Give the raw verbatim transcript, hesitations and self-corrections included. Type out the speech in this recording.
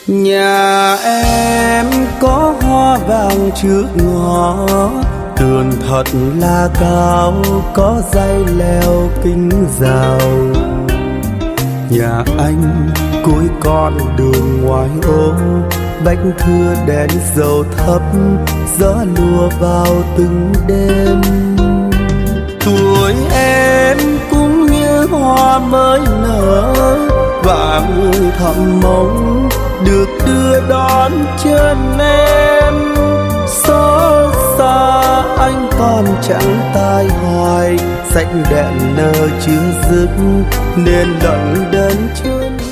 Nhà em có hoa vàng trước ngõ, tường thật là cao, có dây leo kính rào. Nhà anh cuối con đường ngoài ô, vách thưa đèn dầu thấp, gió lùa vào từng đêm. Tuổi em cũng như hoa mới nở, vàng thắm mong được đưa đón chân em. Xót xa anh còn chẳng tai hoài, xanh đèn nơ chưa dứt nên lận đến chân.